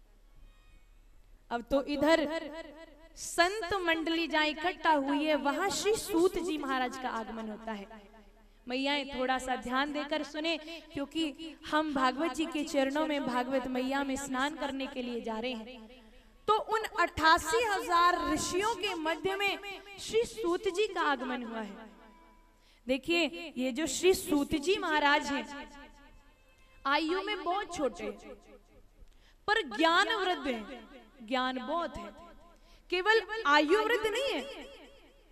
Speaker 2: अब तो इधर संत मंडली जहां इकट्ठा हुई है वहां श्री सूत जी महाराज का आगमन होता है। मैयाएं थोड़ा सा ध्यान देकर सुने, क्योंकि हम भागवत जी के चरणों में भागवत मैया में स्नान करने के लिए जा रहे हैं। तो उन 88,000 ऋषियों के मध्य में श्री सूत जी का आगमन हुआ है। देखिए ये जो श्री सूत जी महाराज हैं, आयु में बहुत छोटे पर ज्ञान वृद्ध हैं, ज्ञान बहुत है। केवल आयु वृद्ध नहीं है,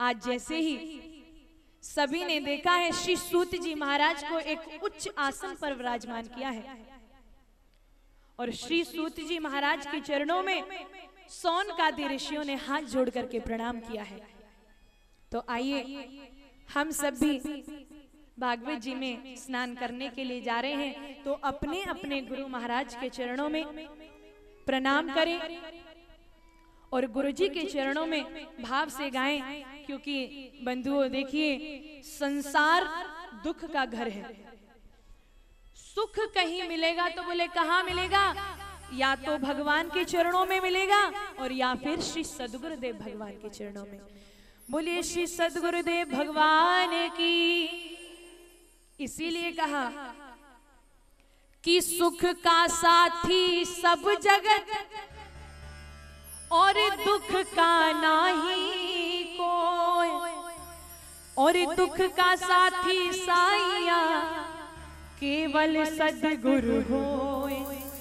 Speaker 2: आज जैसे ही सभी ने देखा है, श्री सूत जी महाराज को एक उच्च आसन पर विराजमान किया है और श्री सूत जी महाराज के चरणों में सौनकादि ऋषियों ने हाथ जोड़ करके प्रणाम किया है। तो आइए हम सब भी भागवत जी में स्नान करने के लिए जा रहे हैं, तो अपने अपने गुरु महाराज के चरणों में प्रणाम करें और गुरु जी के चरणों में भाव से गाएं, क्योंकि बंधुओं देखिए संसार दुख का घर है। सुख कहीं मिलेगा तो बोले कहाँ मिलेगा, या तो भगवान के चरणों में मिलेगा और या फिर श्री सद्गुरुदेव भगवान के चरणों में। बोलिए श्री सद्गुरुदेव भगवान की। इसीलिए कहा कि सुख का साथी सब जगत और दुख का नाही कोई, और दुख का साथी साइया केवल सद्गुरु होय।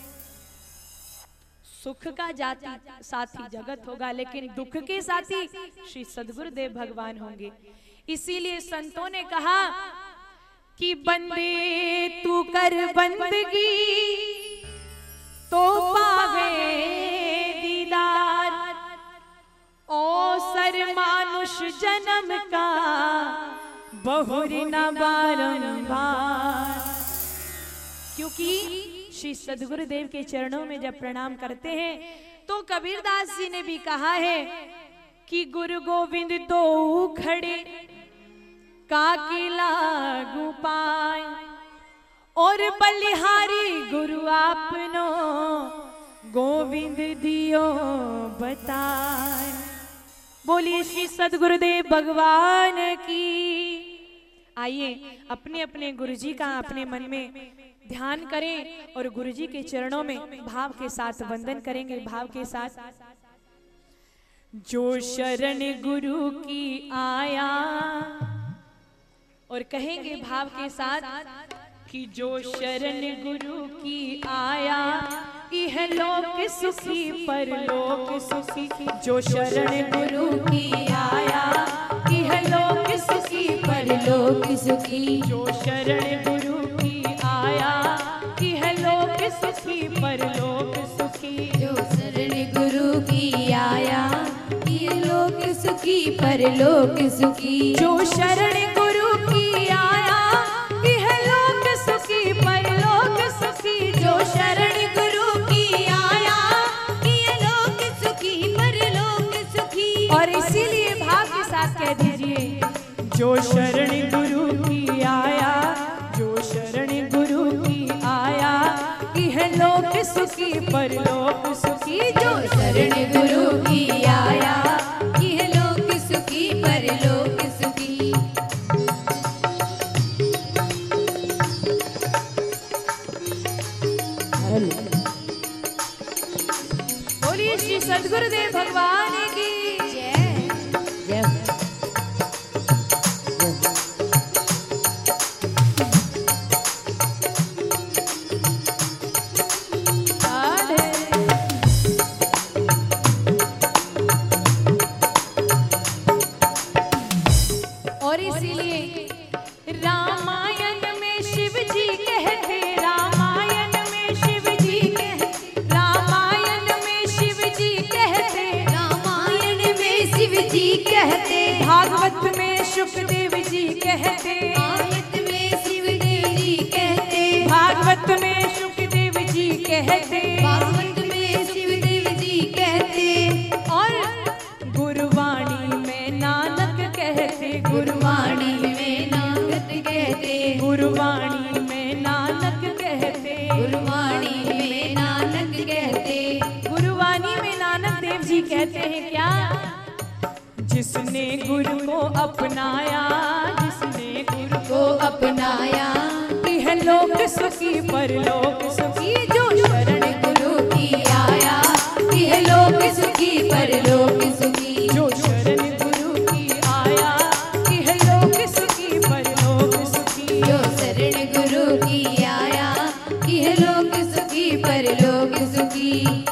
Speaker 2: सुख का जाति साथी जगत होगा, लेकिन दुख के साथी श्री सद्गुरुदेव भगवान होंगे। इसीलिए संतों ने कहा कि बंदे तू कर बंदगी तो पावे दीदार, ओ सर मानुष जन्म का बहुरी न बारंबार। क्योंकि श्री सद्गुरुदेव के चरणों में जब प्रणाम करते हैं तो कबीरदास जी ने भी कहा है कि गुरु गोविंद दो खड़े काके लागू पाए, और बलिहारी गुरु आपनो गोविंद दियो बताए। बोलिए श्री सद्गुरुदेव भगवान की। आइए अपने अपने गुरुजी का अपने मन में ध्यान करें और गुरुजी के चरणों में भाव के साथ वंदन करेंगे। भाव के साथ, जो शरण गुरु की आया, और कहेंगे भाव के साथ कि जो शरण गुरु की आया, यह लोक सुखी परलोक सुखी। जो शरण गुरु की आया, यह लोक सुखी परलोक सुखी। जो शरण गुरु की आया, यह लोक सुखी परलोक सुखी।
Speaker 3: जो शरण गुरु की आया, यह लोक सुखी परलोक सुखी।
Speaker 2: जो शरण गुरु की आया, यह लोक सुखी परलोक सुखी।
Speaker 3: जो शरण गुरु की आया, यह लोक सुखी परलोक सुखी।
Speaker 2: और इसीलिए भाव के साथ कह दीजिए, जो शरण गुरु की आया, जो शरण गुरु की आया, यह लोक सुखी परलोक सुखी।
Speaker 3: जो शरण गुरु की आया, यह लोक सुखी परलोक सुखी।
Speaker 2: बोलिए श्री सद्गुरुदेव भगवान की
Speaker 3: जय जय।
Speaker 2: और इसीलिए रामायण में शिव जी कहते, रामायण में शिव जी कहते, रामायण में शिव जी कहते,
Speaker 3: रामायण में शिव जी कहते,
Speaker 2: भागवत में सुखदेव जी कहते,
Speaker 3: भागवत में शिवदेव जी कहते,
Speaker 2: भागवत में सुखदेव जी कहते,
Speaker 3: भागवत में शिवदेव जी कहते।
Speaker 2: और गुरुवाणी में नानक कहते,
Speaker 3: गुरुवाणी में नानक कहते,
Speaker 2: गुरुवाणी में नानक कहते,
Speaker 3: गुरुवाणी में नानक कहते।
Speaker 2: गुरुवाणी में नानक देव जी कहते हैं क्या, जिसने गुरु को अपनाया, जिसने गुरु
Speaker 3: को अपनाया,
Speaker 2: यह लोक सुखी परलोक सुखी। जो
Speaker 3: शरण गुरु की आया, यह लोक सुखी परलोक सुखी।
Speaker 2: जो शरण गुरु की आया, यह लोक सुखी परलोक सुखी।
Speaker 3: जो शरण गुरु की आया, यह लोक सुखी परलोक सुखी।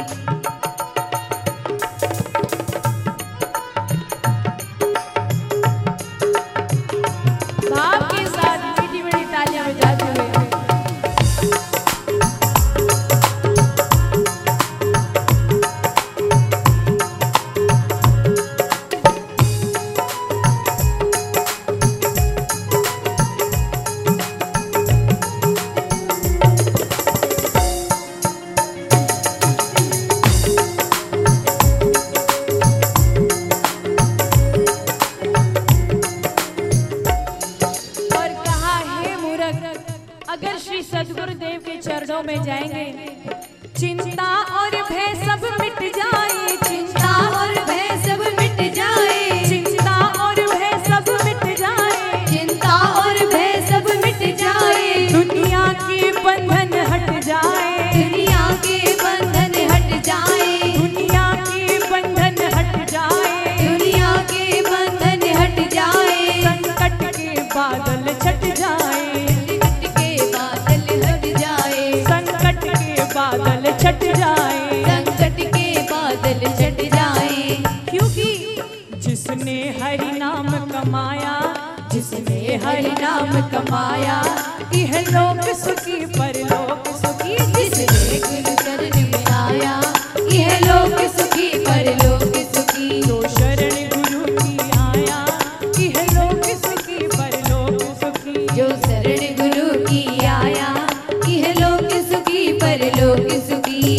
Speaker 1: जाए,
Speaker 3: संकट के बादल छट जाए।
Speaker 1: क्योंकि जिसने हरि नाम कमाया,
Speaker 3: जिसने हरि नाम कमाया,
Speaker 1: इहलोक सुखी परलोक सुखी।
Speaker 3: जिसने गुरु चरण में आया, यह लोक सुखी परलोक सुखी।
Speaker 1: जो शरण गुरु की आया, इहलोक सुखी परलोक सुखी।
Speaker 3: जो शरण गुरु की आया, यह लोक सुखी परलोक सुखी।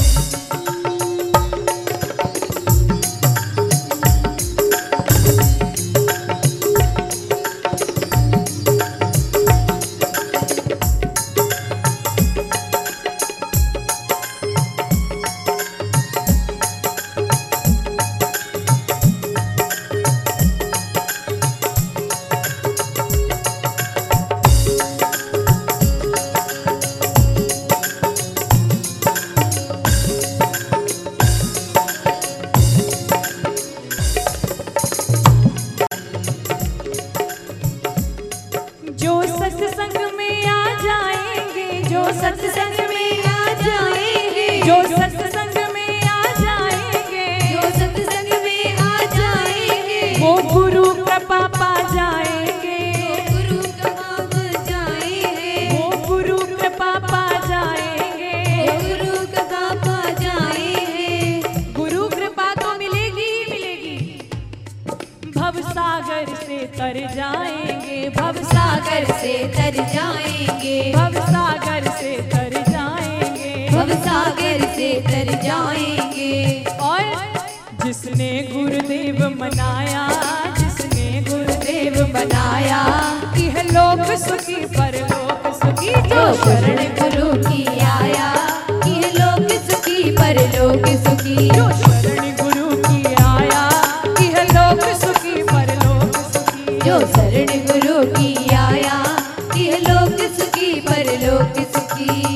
Speaker 1: जो सत्संग में आ जाएंगे, जो
Speaker 3: सत्संग में आ जाएंगे,
Speaker 1: जो सत्संग में आ जाएंगे,
Speaker 3: जो सत्संग में आ जाएंगे,
Speaker 1: वो गुरु कृपा पा जाएंगे,
Speaker 3: गुरु कृपा पा जाएंगे,
Speaker 1: वो गुरु कृपा पा जाएंगे।
Speaker 3: गुरु कृपा पा जाएंगे।
Speaker 1: गुरु कृपा तो मिलेगी ही मिलेगी, भव सागर से तर जाएंगे, भव
Speaker 3: सागर से तर जाएंगे,
Speaker 1: भव सागर से तर जाएंगे,
Speaker 3: भव सागर से तर जाएंगे।
Speaker 1: और जिसने गुरुदेव मनाया, जिसने गुरुदेव
Speaker 3: बनाया,
Speaker 1: इह लोक सुखी परलोक सुखी।
Speaker 3: जो शरण गुरु की आया, यह लोक सुखी परलोक सुखी।
Speaker 1: जो शरण गुरु की आया, इह लोक सुखी परलोक सुखी।
Speaker 3: जो शरण गुरु की आया, यह लोक सुखी परलोक सुखी।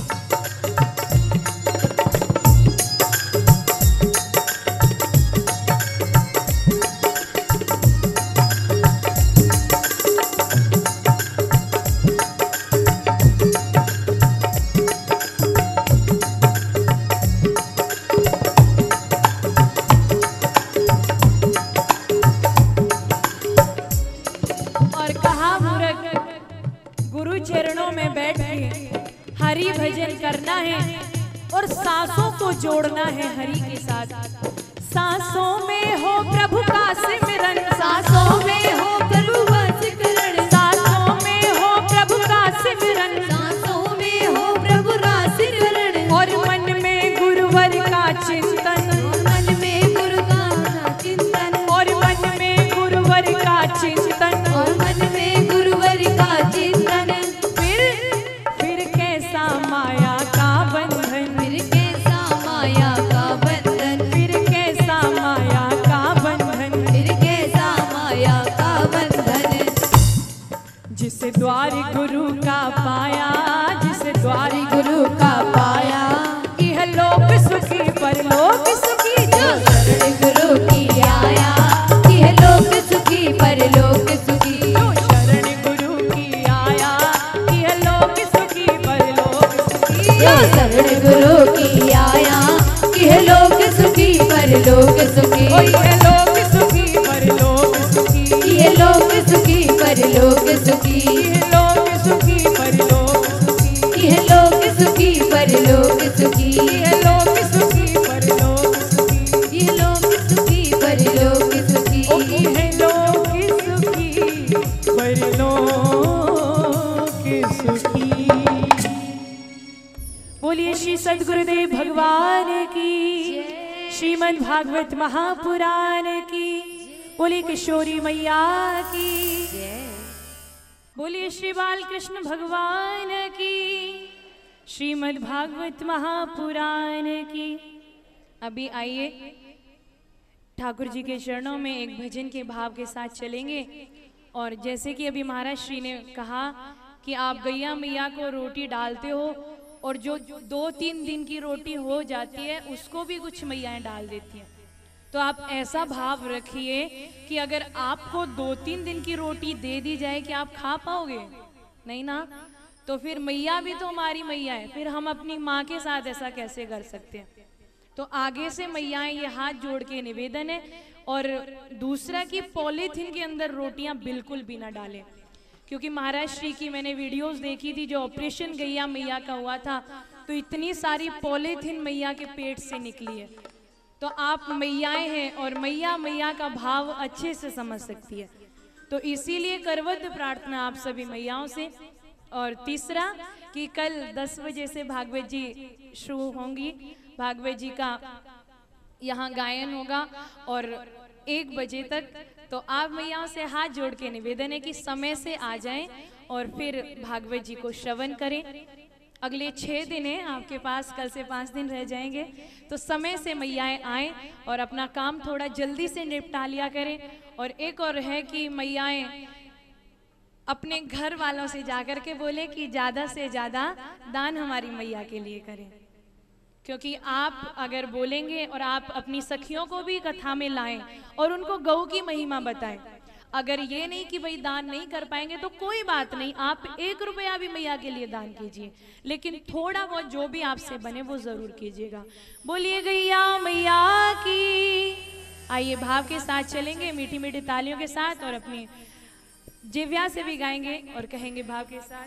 Speaker 1: और कहा मूर्ख, गुरु चरणों में बैठ के हरि भजन करना है और सांसों को जोड़ना है हरि के साथ। सांसों में हो प्रभु का सिमरन,
Speaker 3: सांसों में हो प्रभु का सिमरन,
Speaker 1: सांसों में हो प्रभु का सिमरन,
Speaker 3: सांसों में हो प्रभु का सिमरन।
Speaker 1: और मन में गुरुवर का चिंतन,
Speaker 3: मन में गुरु का चिंतन,
Speaker 1: और मन में गुरुवर का चिंतन।
Speaker 3: और मन में गुरुवर का चिंतन।
Speaker 1: फिर कैसा माया का बंधन,
Speaker 3: फिर कैसा माया का बंधन,
Speaker 1: फिर कैसा माया का बंधन।
Speaker 3: फिर कैसा माया का बंधन।
Speaker 1: जिसे द्वार गुरु का पाया, जिसे द्वार
Speaker 3: गुरु का पाया,
Speaker 1: इह लोक सुखी परलोक सुखी।
Speaker 3: जो शरण गुरु की आया, यह लोक सुखी परलोक सुखी।
Speaker 1: जो शरण गुरु की आया, इह लोक सुखी परलोक सुखी।
Speaker 3: जो शरण गुरु की आया, यह लोक सुखी परलोक सुखी।
Speaker 1: ओ इह लोक सुखी परलोक सुखी।
Speaker 3: यह लोक सुखी परलोक सुखी।
Speaker 1: इह लोक सुखी परलोक सुखी।
Speaker 3: यह लोक सुखी परलोक सुखी।
Speaker 1: इह लोक सुखी परलोक सुखी।
Speaker 3: यह लोक सुखी परलोक सुखी।
Speaker 1: ओ इह लोक सुखी परलोक सुखी। बोलिए श्री सद्गुरुदेव भगवान की, श्रीमद् भागवत महापुराण की, बोलिए किशोरी मैया की, बोलिए श्री बालकृष्ण भगवान की, श्रीमद् भागवत महापुराण की। अभी आइए ठाकुर जी के चरणों में एक भजन के भाव के साथ चलेंगे। और जैसे कि अभी महाराज श्री ने कहा कि आप गैया मैया को रोटी डालते हो और जो 2-3 दिन की रोटी हो जाती है उसको भी कुछ मैयाएं डाल देती हैं। तो आप ऐसा भाव रखिए कि अगर आपको 2-3 दिन की रोटी दे दी जाए कि आप खा पाओगे? नहीं ना। तो
Speaker 2: तो फिर मैया भी तो हमारी मैया है, फिर हम अपनी माँ के साथ ऐसा कैसे कर सकते हैं। तो आगे से मैयाएं ये हाथ जोड़ के निवेदन है। और दूसरा कि पॉलीथीन के अंदर रोटियां बिल्कुल भी ना डालें, क्योंकि महाराज श्री की मैंने वीडियोस देखी थी, जो ऑपरेशन गैया मैया का हुआ था, तो इतनी सारी पॉलीथीन मैया के पेट से निकली है। तो आप मैयाएं हैं और मैया मैया का भाव अच्छे से समझ सकती है, तो इसीलिए करवत प्रार्थना आप सभी मैयाओं से। और तीसरा कि कल 10 बजे से भागवत जी शुरू होंगी, भागवत जी का यहाँ गायन होगा और 1 बजे तक। तो आप मैयाओं से हाथ जोड़ के निवेदन है कि समय से आ जाएं और फिर भागवत जी को श्रवण करें। अगले 6 दिन है आपके पास, कल से 5 दिन रह जाएंगे, तो समय से मैयाएं आएँ और अपना काम थोड़ा जल्दी से निपटा लिया करें। और एक और है कि मैयाएं अपने घर वालों से जाकर के बोले कि ज़्यादा से ज़्यादा दान हमारी मैया के लिए करें, क्योंकि आप अगर बोलेंगे और आप अपनी सखियों को भी कथा में लाएं और उनको गौ की महिमा बताएं। अगर ये नहीं कि भाई दान नहीं कर पाएंगे तो कोई बात नहीं, आप 1 रुपया भी मैया के लिए दान कीजिए, लेकिन थोड़ा बहुत जो भी आपसे बने वो जरूर कीजिएगा। बोलिए गैया मैया की। आइए भाव के साथ चलेंगे, मीठी मीठी तालियों के साथ, और अपनी जिव्या से भी गाएंगे और कहेंगे भाव के साथ,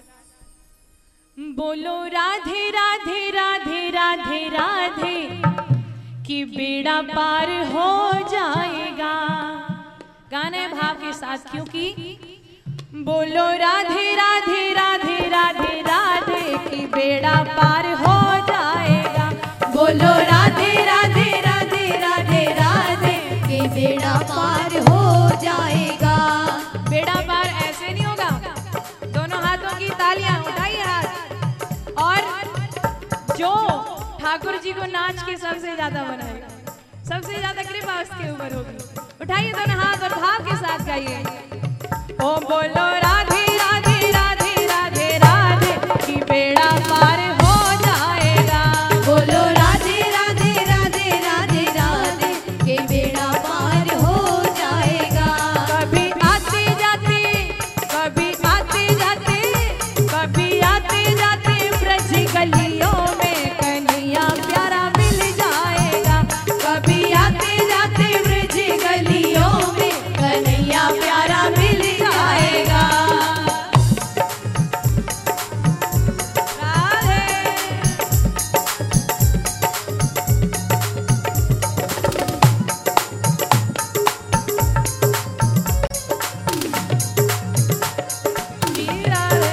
Speaker 2: बोलो राधे राधे राधे राधे राधे कि बेड़ा पार हो जाएगा। गाना है भाव के साथ, क्योंकि बोलो राधे राधे राधे राधे राधे कि बेड़ा पार हो जाएगा।
Speaker 3: बोलो राधे राधे राधे राधे राधे कि बेड़ा पार हो जाएगा।
Speaker 2: बेड़ा पार ऐसे नहीं होगा, दोनों हाथों की तालियां, उठाइए हाथ। और जो ठाकुर जी को नाच के सबसे ज्यादा बनाएगा, सबसे ज्यादा कृपा उसके ऊपर होगी। उठाइए दोनों हाथ और भाव के साथ गाइए, ओ बोलो राधे राधे राधे राधे राधे कि बेड़ा पार हो जाएगा।
Speaker 3: बोलो राधे राधे राधे राधे राधे कि बेड़ा पार हो जाएगा।
Speaker 2: कभी आते जाते, कभी आते जाते, कभी आते जाते ब्रज गलियों में कन्हैया प्यारा मिल जाएगा। कभी आते जाते ब्रज गलियों में
Speaker 3: कन्हैया प्यारा मिल जाएगा।
Speaker 2: राधे। जी राधे।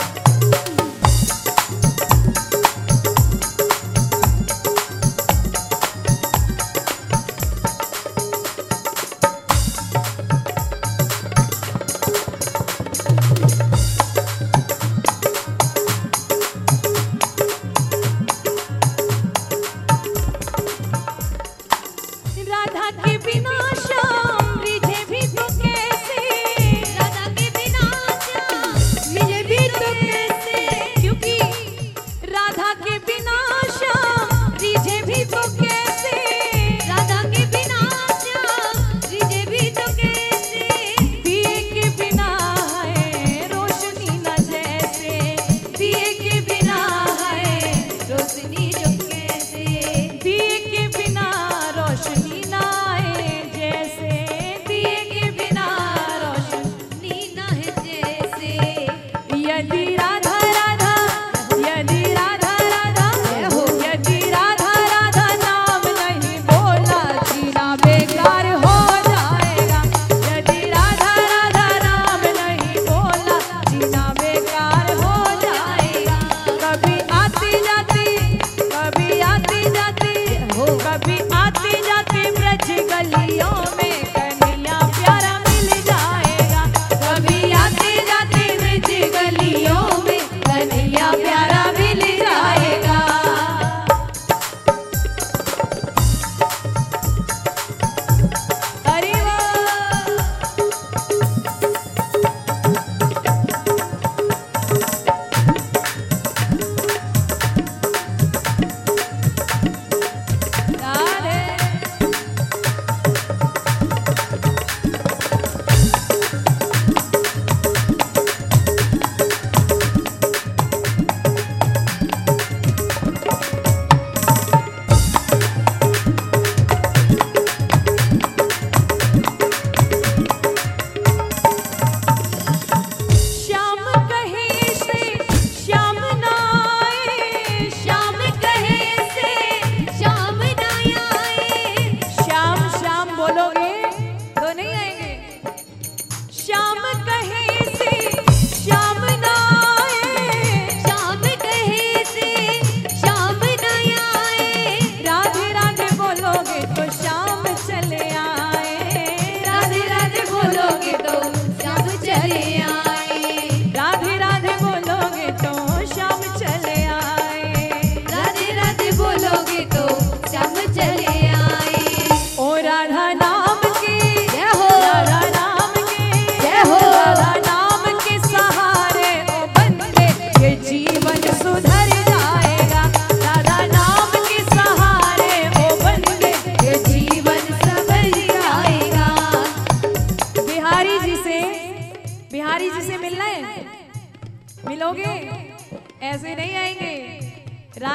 Speaker 2: राधा के बिना श्याम रिझे भी तो कैसे,
Speaker 3: राधा के बिना श्याम मुझे भी तो कैसे,
Speaker 2: क्योंकि राधा के बिना श्याम रिझे भी तो कैसे।
Speaker 3: राधा के बिना श्याम मुझे भी तो कैसे,
Speaker 2: दिए के बिना है रोशनी न जैसे,
Speaker 3: दिए के बिना है रोशनी जो कैसे,
Speaker 2: दिए के बिना रोशनी न आए जैसे।